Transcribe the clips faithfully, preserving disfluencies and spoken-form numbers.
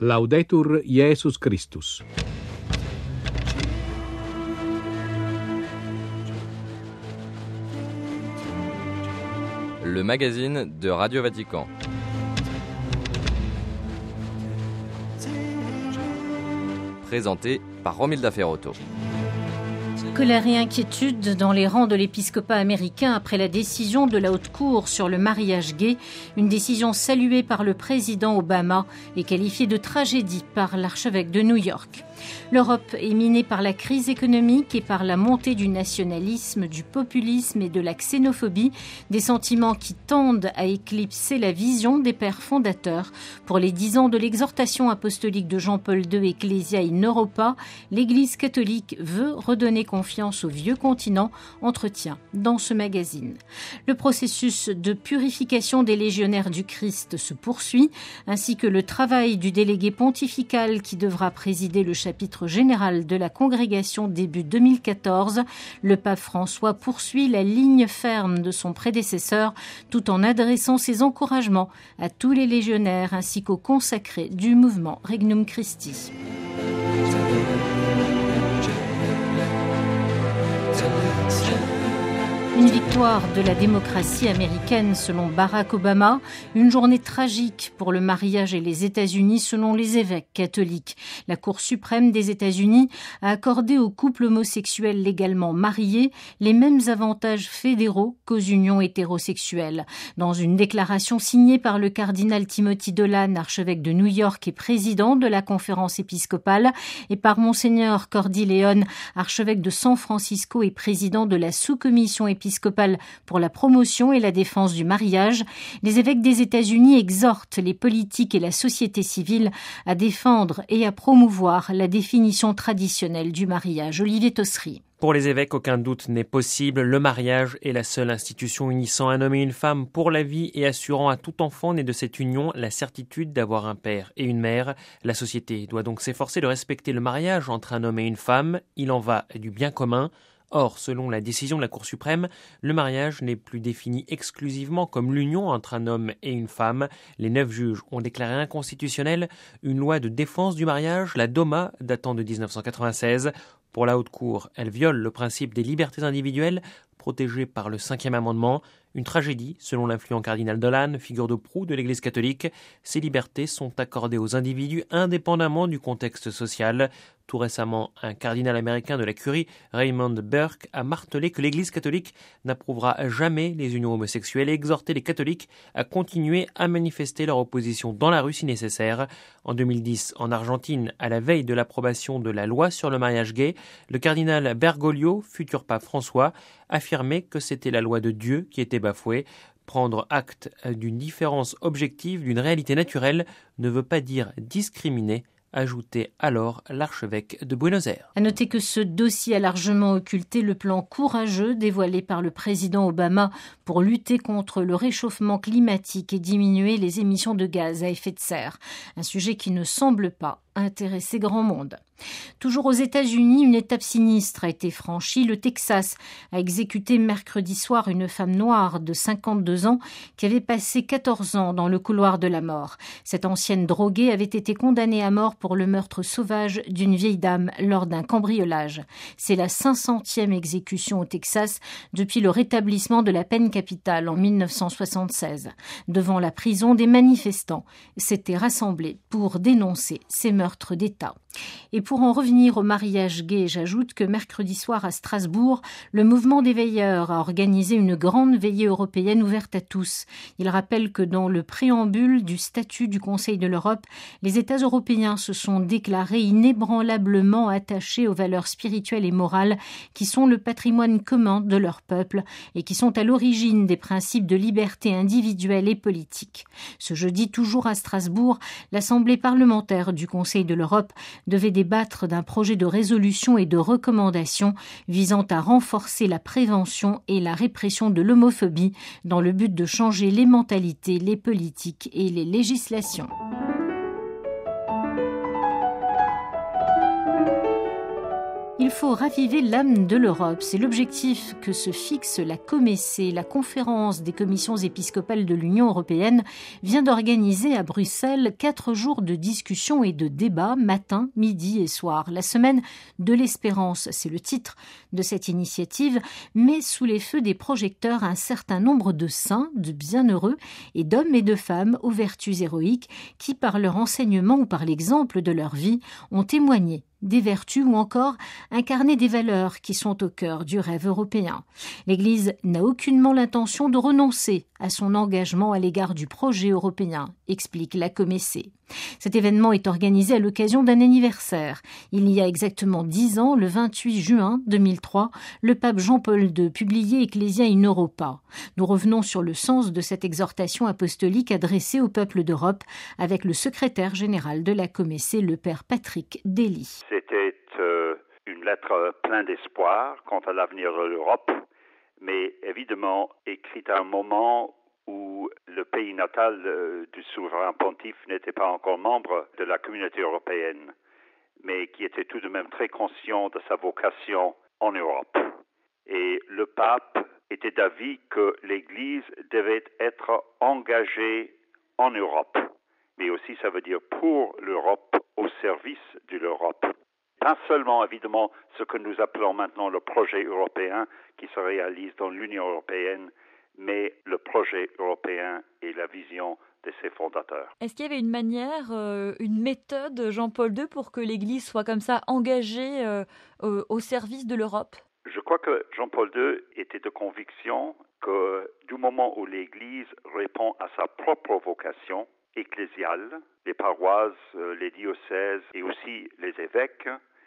Laudetur Jesus Christus. Le magazine de Radio Vatican. Présenté par Romilda Ferrotto. Colère et inquiétude dans les rangs de l'épiscopat américain après la décision de la Haute Cour sur le mariage gay, une décision saluée par le président Obama et qualifiée de tragédie par l'archevêque de New York. L'Europe est minée par la crise économique et par la montée du nationalisme, du populisme et de la xénophobie, des sentiments qui tendent à éclipser la vision des pères fondateurs. Pour les dix ans de l'exhortation apostolique de Jean-Paul deux, Ecclesia in Europa, l'Église catholique veut redonner confiance au vieux continent, entretient dans ce magazine. Le processus de purification des légionnaires du Christ se poursuit, ainsi que le travail du délégué pontifical qui devra présider le chapitre général de la congrégation début deux mille quatorze. Le pape François poursuit la ligne ferme de son prédécesseur tout en adressant ses encouragements à tous les légionnaires ainsi qu'aux consacrés du mouvement Regnum Christi. Une victoire de la démocratie américaine selon Barack Obama, une journée tragique pour le mariage et les États-Unis selon les évêques catholiques. La Cour suprême des États-Unis a accordé aux couples homosexuels légalement mariés les mêmes avantages fédéraux qu'aux unions hétérosexuelles. Dans une déclaration signée par le cardinal Timothy Dolan, archevêque de New York et président de la conférence épiscopale, et par Monseigneur Cordileone, archevêque de San Francisco et président de la sous-commission épiscopale pour la promotion et la défense du mariage, les évêques des États-Unis exhortent les politiques et la société civile à défendre et à promouvoir la définition traditionnelle du mariage. Olivier Tossery. Pour les évêques, aucun doute n'est possible. Le mariage est la seule institution unissant un homme et une femme pour la vie et assurant à tout enfant né de cette union la certitude d'avoir un père et une mère. La société doit donc s'efforcer de respecter le mariage entre un homme et une femme. Il en va du bien commun. Or, selon la décision de la Cour suprême, le mariage n'est plus défini exclusivement comme l'union entre un homme et une femme. Les neuf juges ont déclaré inconstitutionnelle une loi de défense du mariage, la DOMA, datant de dix-neuf cent quatre-vingt-seize. Pour la Haute Cour, elle viole le principe des libertés individuelles protégées par le cinquième amendement. Une tragédie, selon l'influent cardinal Dolan, figure de proue de l'Église catholique. Ces libertés sont accordées aux individus indépendamment du contexte social. Tout récemment, un cardinal américain de la Curie, Raymond Burke, a martelé que l'Église catholique n'approuvera jamais les unions homosexuelles et exhorté les catholiques à continuer à manifester leur opposition dans la rue si nécessaire. En deux mille dix, en Argentine, à la veille de l'approbation de la loi sur le mariage gay, le cardinal Bergoglio, futur pape François, affirmait que c'était la loi de Dieu qui était bafouée. Prendre acte d'une différence objective, d'une réalité naturelle, ne veut pas dire discriminer, ajoutait alors l'archevêque de Buenos Aires. À noter que ce dossier a largement occulté le plan courageux dévoilé par le président Obama pour lutter contre le réchauffement climatique et diminuer les émissions de gaz à effet de serre. Un sujet qui ne semble pas intéresser grand monde. Toujours aux États-Unis, une étape sinistre a été franchie. Le Texas a exécuté mercredi soir une femme noire de cinquante-deux ans qui avait passé quatorze ans dans le couloir de la mort. Cette ancienne droguée avait été condamnée à mort pour le meurtre sauvage d'une vieille dame lors d'un cambriolage. C'est la cinq centième exécution au Texas depuis le rétablissement de la peine capitale en mille neuf cent soixante-seize. Devant la prison, des manifestants s'étaient rassemblés pour dénoncer ces meurtres d'État. Et pour en revenir au mariage gay, j'ajoute que mercredi soir à Strasbourg, le mouvement des veilleurs a organisé une grande veillée européenne ouverte à tous. Il rappelle que dans le préambule du statut du Conseil de l'Europe, les États européens se sont déclarés inébranlablement attachés aux valeurs spirituelles et morales qui sont le patrimoine commun de leur peuple et qui sont à l'origine des principes de liberté individuelle et politique. Ce jeudi, toujours à Strasbourg, l'Assemblée parlementaire du Conseil de l'Europe devait débattre d'un projet de résolution et de recommandations visant à renforcer la prévention et la répression de l'homophobie dans le but de changer les mentalités, les politiques et les législations. Il faut raviver l'âme de l'Europe. C'est l'objectif que se fixe la COMECE, la conférence des commissions épiscopales de l'Union européenne, vient d'organiser à Bruxelles quatre jours de discussion et de débat, matin, midi et soir. La semaine de l'espérance, c'est le titre de cette initiative, met sous les feux des projecteurs un certain nombre de saints, de bienheureux et d'hommes et de femmes aux vertus héroïques qui, par leur enseignement ou par l'exemple de leur vie, ont témoigné des vertus ou encore incarner des valeurs qui sont au cœur du rêve européen. L'Église n'a aucunement l'intention de renoncer à son engagement à l'égard du projet européen, explique la COMECE. Cet événement est organisé à l'occasion d'un anniversaire. Il y a exactement dix ans, le vingt-huit juin deux mille trois, le pape Jean-Paul deux publiait Ecclesia in Europa. Nous revenons sur le sens de cette exhortation apostolique adressée au peuple d'Europe avec le secrétaire général de la COMECE, le père Patrick Daly. C'était euh, une lettre pleine d'espoir quant à l'avenir de l'Europe, mais évidemment écrite à un moment où le pays natal euh, du souverain pontife n'était pas encore membre de la communauté européenne, mais qui était tout de même très conscient de sa vocation en Europe. Et le pape était d'avis que l'Église devait être engagée en Europe, mais aussi ça veut dire pour l'Europe, au service de l'Europe. Pas seulement, évidemment, ce que nous appelons maintenant le projet européen qui se réalise dans l'Union européenne, mais le projet européen et la vision de ses fondateurs. Est-ce qu'il y avait une manière, euh, une méthode, Jean-Paul deux, pour que l'Église soit comme ça engagée euh, euh, au service de l'Europe ? Je crois que Jean-Paul deux était de conviction que du moment où l'Église répond à sa propre vocation ecclésiale, les paroisses, les diocèses et aussi les évêques,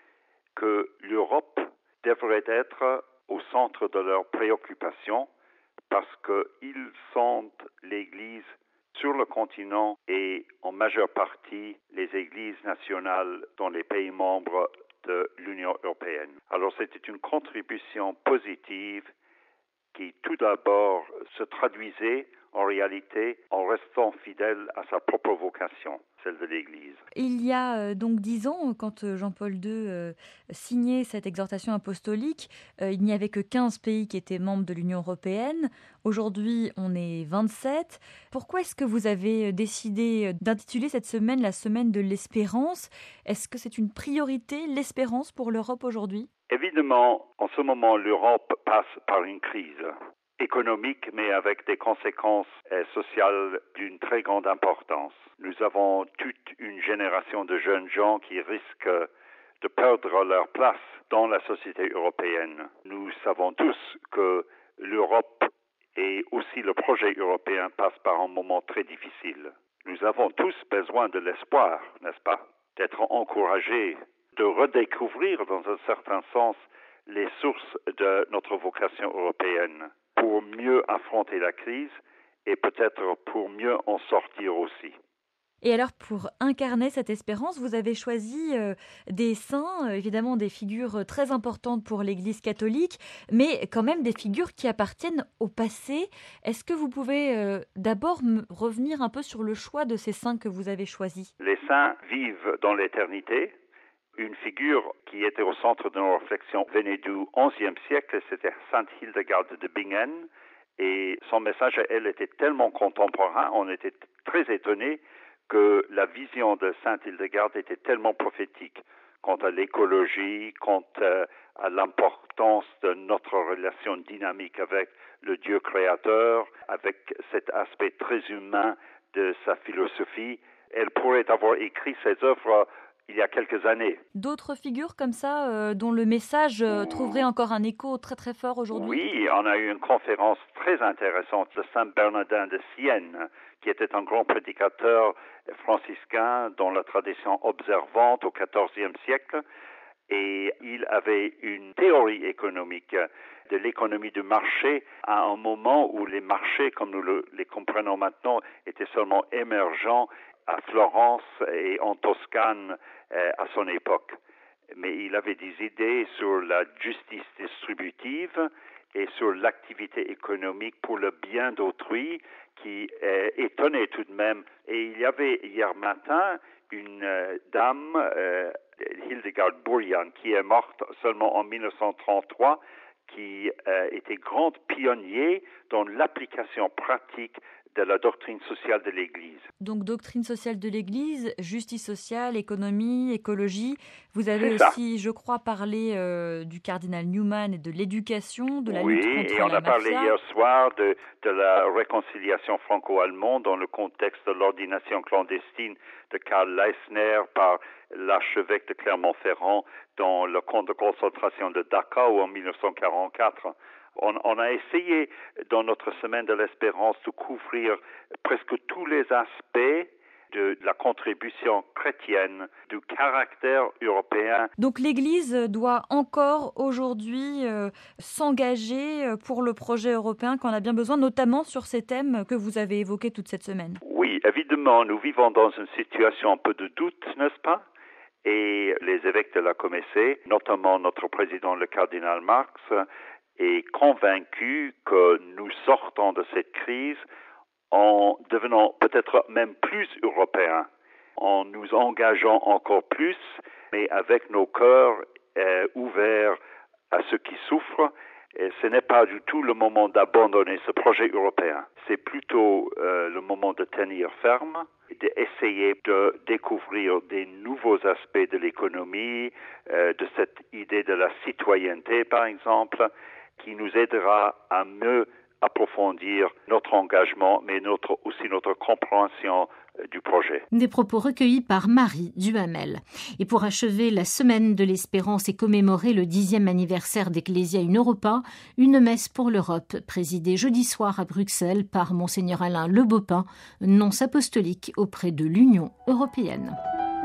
que l'Europe devrait être au centre de leurs préoccupations parce qu'ils sentent l'Église sur le continent et en majeure partie les églises nationales dans les pays membres de l'Union européenne. Alors c'était une contribution positive qui tout d'abord se traduisait en réalité en restant fidèle à sa propre vocation, celle de l'Église. Il y a euh, donc dix ans, quand Jean-Paul deux euh, signait cette exhortation apostolique, euh, il n'y avait que quinze pays qui étaient membres de l'Union européenne. Aujourd'hui, on est vingt-sept. Pourquoi est-ce que vous avez décidé d'intituler cette semaine la semaine de l'espérance ? Est-ce que c'est une priorité, l'espérance pour l'Europe aujourd'hui ? Évidemment, en ce moment, l'Europe passe par une crise économique, mais avec des conséquences euh, sociales d'une très grande importance. Nous avons toute une génération de jeunes gens qui risquent de perdre leur place dans la société européenne. Nous savons tous que l'Europe et aussi le projet européen passent par un moment très difficile. Nous avons tous besoin de l'espoir, n'est-ce pas? D'être encouragés, de redécouvrir dans un certain sens les sources de notre vocation européenne pour mieux affronter la crise et peut-être pour mieux en sortir aussi. Et alors, pour incarner cette espérance, vous avez choisi euh, des saints, euh, évidemment des figures très importantes pour l'Église catholique, mais quand même des figures qui appartiennent au passé. Est-ce que vous pouvez euh, d'abord m- revenir un peu sur le choix de ces saints que vous avez choisis ? Les saints vivent dans l'éternité. Une figure qui était au centre de nos réflexions venait du onzième siècle, c'était Sainte Hildegarde de Bingen, et son message à elle était tellement contemporain, on était très étonnés que la vision de Sainte Hildegarde était tellement prophétique quant à l'écologie, quant à l'importance de notre relation dynamique avec le Dieu créateur, avec cet aspect très humain de sa philosophie. Elle pourrait avoir écrit ses œuvres il y a quelques années. D'autres figures comme ça, euh, dont le message euh, trouverait encore un écho très très fort aujourd'hui ? Oui, on a eu une conférence très intéressante de Saint Bernardin de Sienne, qui était un grand prédicateur franciscain dans la tradition observante au quatorzième siècle, et il avait une théorie économique de l'économie du marché à un moment où les marchés, comme nous le, les comprenons maintenant, étaient seulement émergents à Florence et en Toscane euh, à son époque. Mais il avait des idées sur la justice distributive et sur l'activité économique pour le bien d'autrui qui euh, étonnait tout de même. Et il y avait hier matin une euh, dame euh, Hildegard Burian, qui est morte seulement en dix-neuf cent trente-trois, qui euh, était grande pionnier dans l'application pratique de la doctrine sociale de l'Église. Donc doctrine sociale de l'Église, justice sociale, économie, écologie. Vous avez C'est aussi, ça. je crois, parlé euh, du cardinal Newman et de l'éducation, de la oui, lutte contre la mafia. Oui, et on a parlé hier soir de, de la réconciliation franco-allemande dans le contexte de l'ordination clandestine de Karl Leisner par l'archevêque de Clermont-Ferrand dans le camp de concentration de Dachau en dix-neuf cent quarante-quatre. On, on a essayé, dans notre semaine de l'espérance, de couvrir presque tous les aspects de la contribution chrétienne, du caractère européen. Donc l'Église doit encore aujourd'hui euh, s'engager pour le projet européen qu'on a bien besoin, notamment sur ces thèmes que vous avez évoqués toute cette semaine. Oui, évidemment, nous vivons dans une situation un peu de doute, n'est-ce pas ? Et les évêques de la Comessée, notamment notre président, le cardinal Marx, est convaincu que nous sortons de cette crise en devenant peut-être même plus européens, en nous engageant encore plus, mais avec nos cœurs euh, ouverts à ceux qui souffrent. Et ce n'est pas du tout le moment d'abandonner ce projet européen. C'est plutôt euh, le moment de tenir ferme, d'essayer de découvrir des nouveaux aspects de l'économie, euh, de cette idée de la citoyenneté, par exemple, qui nous aidera à mieux approfondir notre engagement, mais notre, aussi notre compréhension du projet. Des propos recueillis par Marie Duhamel. Et pour achever la semaine de l'espérance et commémorer le dixième anniversaire d'Ecclesia in Europa, une messe pour l'Europe, présidée jeudi soir à Bruxelles par Monseigneur Alain Le Beaupin, nonce apostolique auprès de l'Union européenne.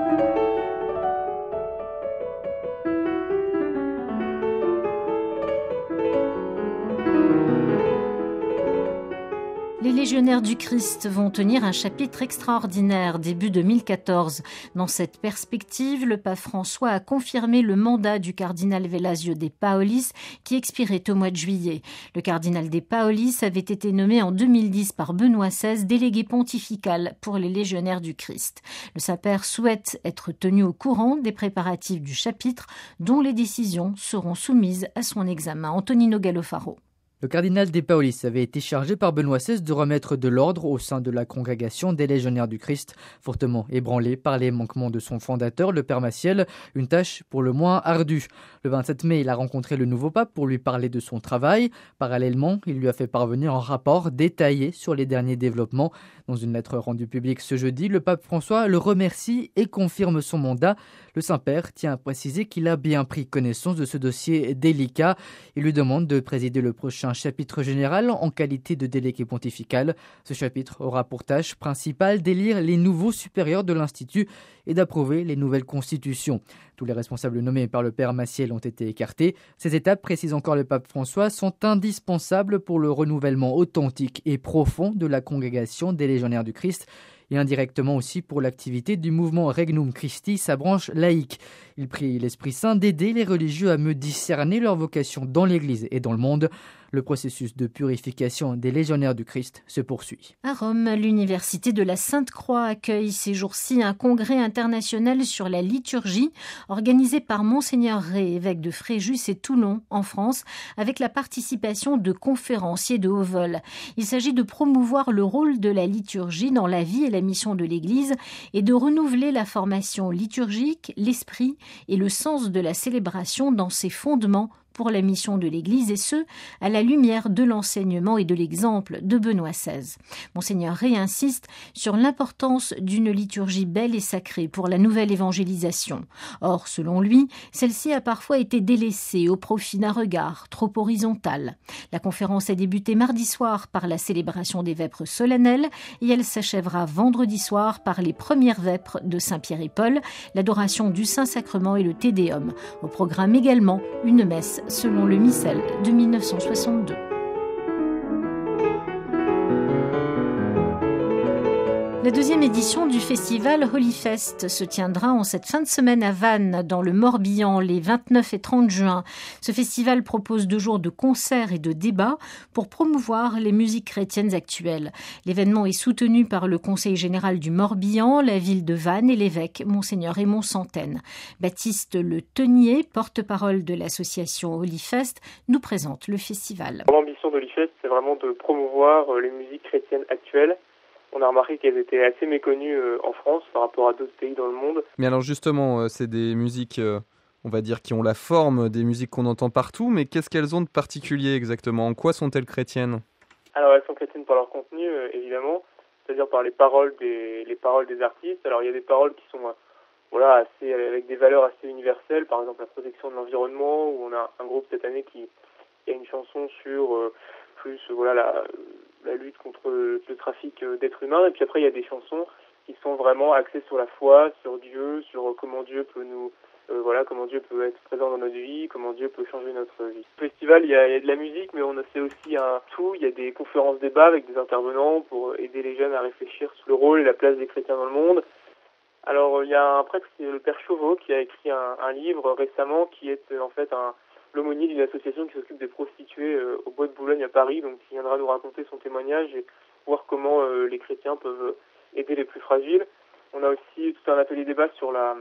Les légionnaires du Christ vont tenir un chapitre extraordinaire début deux mille quatorze. Dans cette perspective, le pape François a confirmé le mandat du cardinal Velasio de Paolis qui expirait au mois de juillet. Le cardinal de Paolis avait été nommé en deux mille dix par Benoît seize délégué pontifical pour les légionnaires du Christ. Le Saint-Père souhaite être tenu au courant des préparatifs du chapitre dont les décisions seront soumises à son examen. Antonino Gallofaro. Le cardinal de Paolis avait été chargé par Benoît seize de remettre de l'ordre au sein de la congrégation des légionnaires du Christ, fortement ébranlé par les manquements de son fondateur, le Père Maciel, une tâche pour le moins ardue. Le vingt-sept mai, il a rencontré le nouveau pape pour lui parler de son travail. Parallèlement, il lui a fait parvenir un rapport détaillé sur les derniers développements. Dans une lettre rendue publique ce jeudi, le pape François le remercie et confirme son mandat. Le Saint-Père tient à préciser qu'il a bien pris connaissance de ce dossier délicat. Il lui demande de présider le prochain chapitre général en qualité de délégué pontifical. Ce chapitre aura pour tâche principale d'élire les nouveaux supérieurs de l'Institut et d'approuver les nouvelles constitutions. Tous les responsables nommés par le Père Maciel ont été écartés. Ces étapes, précise encore le pape François, sont indispensables pour le renouvellement authentique et profond de la congrégation des légionnaires du Christ et indirectement aussi pour l'activité du mouvement Regnum Christi, sa branche laïque. Il prie l'Esprit Saint d'aider les religieux à mieux discerner leur vocation dans l'Église et dans le monde. Le processus de purification des légionnaires du Christ se poursuit. À Rome, l'université de la Sainte-Croix accueille ces jours-ci un congrès international sur la liturgie organisé par Monseigneur Rey, évêque de Fréjus et Toulon en France, avec la participation de conférenciers de haut vol. Il s'agit de promouvoir le rôle de la liturgie dans la vie et la mission de l'Église et de renouveler la formation liturgique, l'esprit et le sens de la célébration dans ses fondements pour la mission de l'Église, et ce, à la lumière de l'enseignement et de l'exemple de Benoît seize. Monseigneur Rey insiste sur l'importance d'une liturgie belle et sacrée pour la nouvelle évangélisation. Or, selon lui, celle-ci a parfois été délaissée au profit d'un regard trop horizontal. La conférence a débuté mardi soir par la célébration des vêpres solennelles et elle s'achèvera vendredi soir par les premières vêpres de Saint-Pierre et Paul, l'adoration du Saint-Sacrement et le Te Deum. Au programme également une messe selon le missel de mille neuf cent soixante-deux. La deuxième édition du festival Holyfest se tiendra en cette fin de semaine à Vannes, dans le Morbihan, les vingt-neuf et trente juin. Ce festival propose deux jours de concerts et de débats pour promouvoir les musiques chrétiennes actuelles. L'événement est soutenu par le Conseil général du Morbihan, la ville de Vannes et l'évêque, Monseigneur Raymond Santaine. Baptiste Le Tenier, porte-parole de l'association Holyfest, nous présente le festival. L'ambition d'Holyfest, c'est vraiment de promouvoir les musiques chrétiennes actuelles. On a remarqué qu'elles étaient assez méconnues en France par rapport à d'autres pays dans le monde. Mais alors justement, c'est des musiques, on va dire, qui ont la forme des musiques qu'on entend partout, mais qu'est-ce qu'elles ont de particulier exactement ? En quoi sont-elles chrétiennes ? Alors elles sont chrétiennes par leur contenu, évidemment, c'est-à-dire par les paroles des, les paroles des artistes. Alors il y a des paroles qui sont voilà, assez, avec des valeurs assez universelles, par exemple la protection de l'environnement, où on a un groupe cette année qui, qui a une chanson sur euh, plus voilà la... la lutte contre le trafic d'êtres humains. Et puis après, il y a des chansons qui sont vraiment axées sur la foi, sur Dieu, sur comment Dieu peut nous, euh, voilà, comment Dieu peut être présent dans notre vie, comment Dieu peut changer notre vie. Au festival, il y a, il y a de la musique, mais on a fait aussi un tout. Il y a des conférences débats avec des intervenants pour aider les jeunes à réfléchir sur le rôle et la place des chrétiens dans le monde. Alors, il y a un prêtre, c'est le Père Chauveau, qui a écrit un, un livre récemment qui est en fait un l'aumônier d'une association qui s'occupe des prostituées euh, au Bois de Boulogne à Paris, donc qui viendra nous raconter son témoignage et voir comment euh, les chrétiens peuvent aider les plus fragiles. On a aussi tout un atelier débat sur la,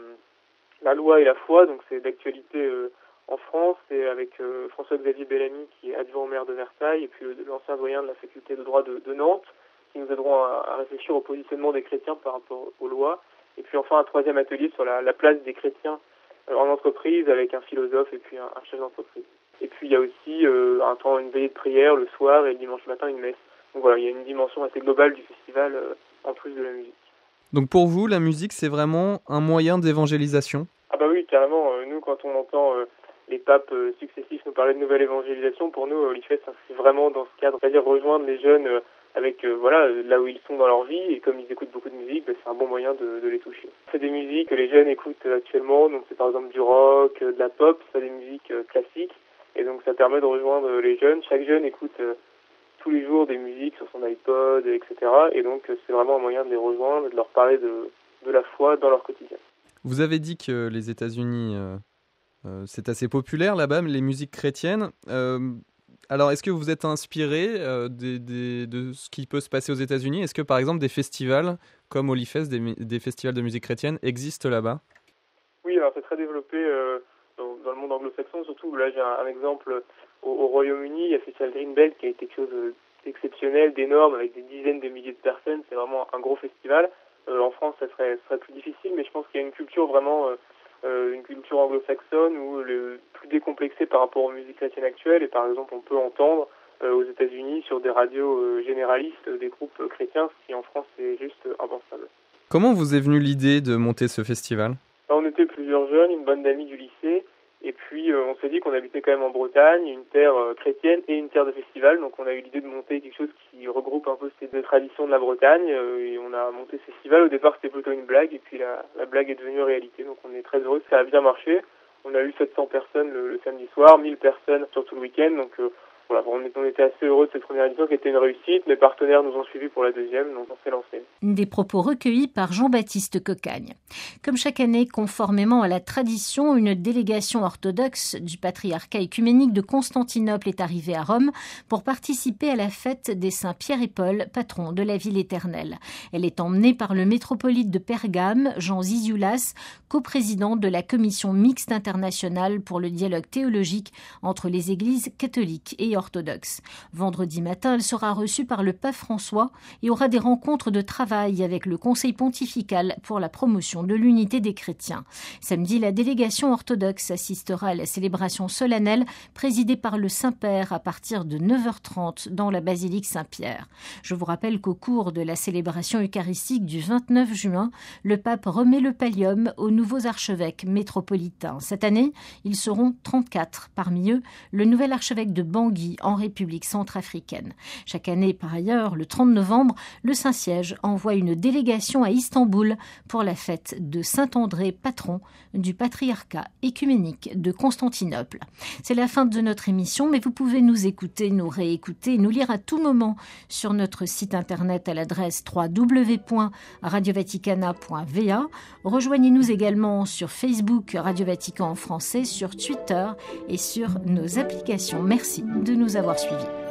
la loi et la foi, donc c'est d'actualité euh, en France, c'est avec euh, François-Xavier Bellamy qui est adjoint au maire de Versailles et puis euh, l'ancien doyen de la faculté de droit de, de Nantes, qui nous aideront à, à réfléchir au positionnement des chrétiens par rapport aux lois. Et puis enfin un troisième atelier sur la, la place des chrétiens en entreprise avec un philosophe et puis un, un chef d'entreprise. Et puis il y a aussi euh, un temps, une veillée de prière le soir et le dimanche matin une messe. Donc voilà, il y a une dimension assez globale du festival euh, en plus de la musique. Donc pour vous, la musique c'est vraiment un moyen d'évangélisation ? Ah bah oui, carrément. Euh, nous, quand on entend euh, les papes euh, successifs nous parler de nouvelle évangélisation, pour nous, Holyfest s'inscrit vraiment dans ce cadre, c'est-à-dire rejoindre les jeunes euh, avec euh, voilà là où ils sont dans leur vie, et comme ils écoutent beaucoup de musique, bah, c'est un bon moyen de, de les toucher. C'est des musiques que les jeunes écoutent actuellement, donc c'est par exemple du rock, euh, de la pop, c'est des musiques euh, classiques, et donc ça permet de rejoindre les jeunes. Chaque jeune écoute euh, tous les jours des musiques sur son iPod, et cetera. Et donc euh, c'est vraiment un moyen de les rejoindre, de leur parler de, de la foi dans leur quotidien. Vous avez dit que les États-Unis, euh, euh, c'est assez populaire là-bas, les musiques chrétiennes. Euh, Alors, est-ce que vous êtes inspiré euh, des, des, de ce qui peut se passer aux États-Unis ? Est-ce que, par exemple, des festivals comme Holyfest, des, des festivals de musique chrétienne, existent là-bas ? Oui, alors c'est très développé euh, dans, dans le monde anglo-saxon, surtout. Là, j'ai un, un exemple au, au Royaume-Uni. Il y a le festival Greenbelt qui a été quelque chose d'exceptionnel, d'énorme, avec des dizaines de milliers de personnes. C'est vraiment un gros festival. Euh, en France, ça serait, ça serait plus difficile, mais je pense qu'il y a une culture vraiment... Euh, Euh, une culture anglo-saxonne ou le plus décomplexée par rapport aux musiques chrétiennes actuelles, et par exemple on peut entendre euh, aux États-Unis sur des radios euh, généralistes euh, des groupes euh, chrétiens, ce qui en France est juste euh, impensable. Comment vous est venue l'idée de monter ce festival ? Alors, on était plusieurs jeunes, une bande d'amis du lycée, et puis euh, on s'est dit qu'on habitait quand même en Bretagne, une terre euh, chrétienne et une terre de festival, donc on a eu l'idée de monter quelque chose qui regroupe un peu ces deux traditions de la Bretagne, euh, et on a monté ce festival. Au départ c'était plutôt une blague, et puis la, la blague est devenue réalité, donc on est très heureux, ça a bien marché. On a eu sept cents personnes le, le samedi soir, mille personnes sur tout le week-end, donc euh, voilà, on était assez heureux de cette première édition qui était une réussite. Mes partenaires nous ont suivis pour la deuxième, donc on s'est lancé. Des propos recueillis par Jean-Baptiste Cocagne. Comme chaque année, conformément à la tradition, une délégation orthodoxe du patriarcat œcuménique de Constantinople est arrivée à Rome pour participer à la fête des saints Pierre et Paul, patrons de la ville éternelle. Elle est emmenée par le métropolite de Pergame, Jean Zizioulas, coprésident de la commission mixte internationale pour le dialogue théologique entre les églises catholiques et orthodoxe. Vendredi matin, elle sera reçue par le pape François et aura des rencontres de travail avec le Conseil pontifical pour la promotion de l'unité des chrétiens. Samedi, la délégation orthodoxe assistera à la célébration solennelle présidée par le Saint-Père à partir de neuf heures trente dans la basilique Saint-Pierre. Je vous rappelle qu'au cours de la célébration eucharistique du vingt-neuf juin, le pape remet le pallium aux nouveaux archevêques métropolitains. Cette année, ils seront trente-quatre. Parmi eux, le nouvel archevêque de Bangui, Namibie, en République centrafricaine. Chaque année, par ailleurs, le trente novembre, le Saint-Siège envoie une délégation à Istanbul pour la fête de Saint-André, patron du patriarcat écuménique de Constantinople. C'est la fin de notre émission, mais vous pouvez nous écouter, nous réécouter, nous lire à tout moment sur notre site internet à l'adresse w w w point radio vaticana point v a. Rejoignez-nous également sur Facebook Radio Vatican en français, sur Twitter et sur nos applications. Merci de nous avoir suivis.